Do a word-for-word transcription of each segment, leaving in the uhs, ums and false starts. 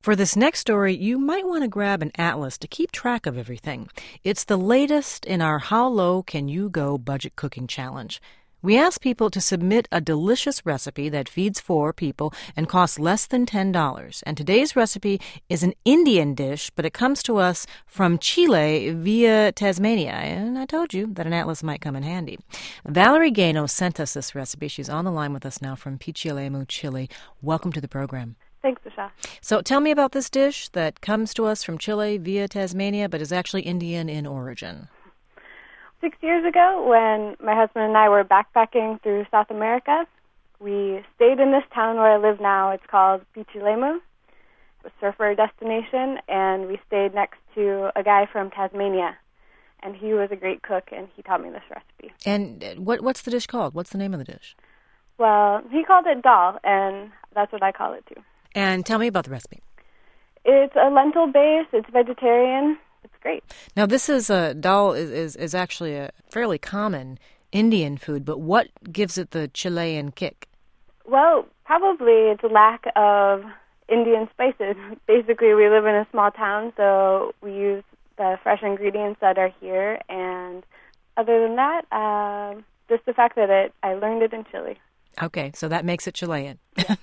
For this next story, you might want to grab an atlas to keep track of everything. It's the latest in our How Low Can You Go Budget Cooking Challenge. We ask people to submit a delicious recipe that feeds four people and costs less than ten dollars. And today's recipe is an Indian dish, but it comes to us from Chile via Tasmania. And I told you that an atlas might come in handy. Valerie Gano sent us this recipe. She's on the line with us now from Pichilemu, Chile. Welcome to the program. Thanks, Michelle. So tell me about this dish that comes to us from Chile via Tasmania, but is actually Indian in origin. Six years ago, when my husband and I were backpacking through South America, we stayed in this town where I live now. It's called Pichilemu, a surfer destination, and we stayed next to a guy from Tasmania. And he was a great cook, and he taught me this recipe. And what what's the dish called? What's the name of the dish? Well, he called it dal, and that's what I call it too. And tell me about the recipe. It's a lentil base. It's vegetarian. It's great. Now, this is a dal is, is, is actually a fairly common Indian food, but what gives it the Chilean kick? Well, probably it's a lack of Indian spices. Basically, we live in a small town, so we use the fresh ingredients that are here. And other than that, uh, just the fact that it, I learned it in Chile. Okay, so that makes it Chilean.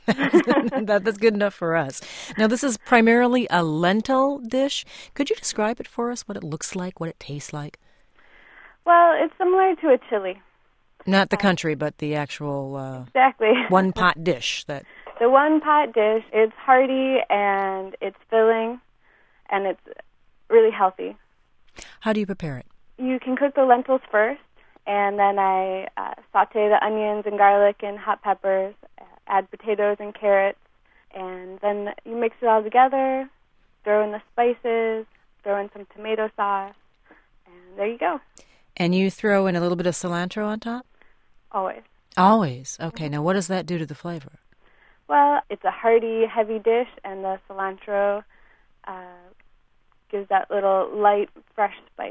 that, that's good enough for us. Now, this is primarily a lentil dish. Could you describe it for us, what it looks like, what it tastes like? Well, it's similar to a chili. Not the country, but the actual uh, exactly one-pot dish. That The one-pot dish. It's hearty, and it's filling, and it's really healthy. How do you prepare it? You can cook the lentils first. And then I uh, saute the onions and garlic and hot peppers, add potatoes and carrots, and then you mix it all together, throw in the spices, throw in some tomato sauce, and there you go. And you throw in a little bit of cilantro on top? Always. Always. Okay, now what does that do to the flavor? Well, it's a hearty, heavy dish, and the cilantro uh, gives that little light, fresh spice.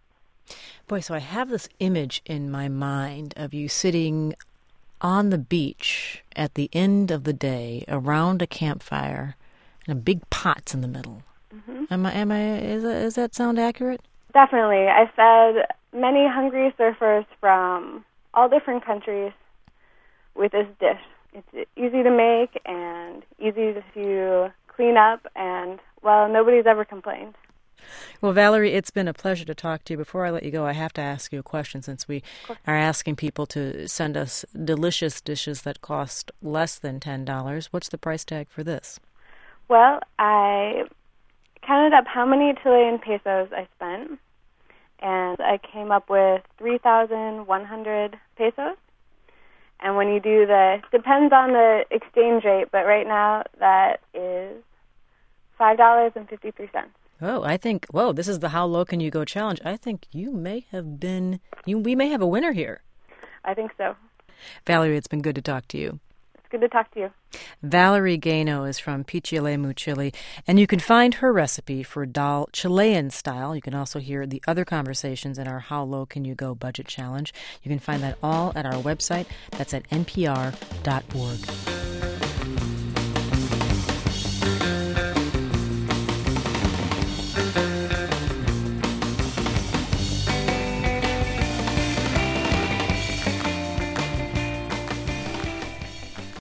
Boy, so I have this image in my mind of you sitting on the beach at the end of the day around a campfire and a big pot's in the middle. Mm-hmm. Am I, am I, is that, does that sound accurate? Definitely. I fed many hungry surfers from all different countries with this dish. It's easy to make and easy to clean up, and, well, nobody's ever complained. Well, Valerie, it's been a pleasure to talk to you. Before I let you go, I have to ask you a question, since we are asking people to send us delicious dishes that cost less than ten dollars. What's the price tag for this? Well, I counted up how many Chilean pesos I spent, and I came up with three thousand one hundred pesos. And when you do the, depends on the exchange rate, but right now that is five dollars and fifty-three cents. Oh, I think, whoa, this is the How Low Can You Go challenge. I think you may have been, you, we may have a winner here. I think so. Valerie, it's been good to talk to you. It's good to talk to you. Valerie Gano is from Pichilemu, Chile, and you can find her recipe for dal Chilean style. You can also hear the other conversations in our How Low Can You Go budget challenge. You can find that all at our website. That's at n p r dot org.